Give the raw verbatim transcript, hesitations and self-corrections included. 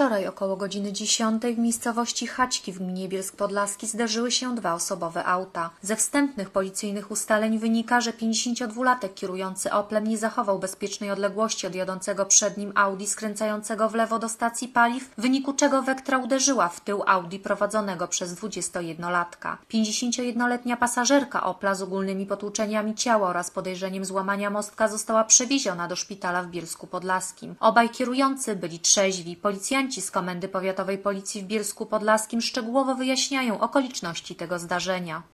Wczoraj około godziny dziesiątej w miejscowości Chaćki w gminie Bielsk Podlaski zderzyły się dwa osobowe auta. Ze wstępnych policyjnych ustaleń wynika, że pięćdziesięciodwulatek kierujący Oplem nie zachował bezpiecznej odległości od jadącego przed nim Audi skręcającego w lewo do stacji paliw, w wyniku czego Vectra uderzyła w tył Audi prowadzonego przez dwudziestojednolatka. pięćdziesięciojednoletnia pasażerka Opla z ogólnymi potłuczeniami ciała oraz podejrzeniem złamania mostka została przewieziona do szpitala w Bielsku Podlaskim. Obaj kierujący byli trzeźwi. Policjanci z Komendy Powiatowej Policji w Bielsku Podlaskim szczegółowo wyjaśniają okoliczności tego zdarzenia.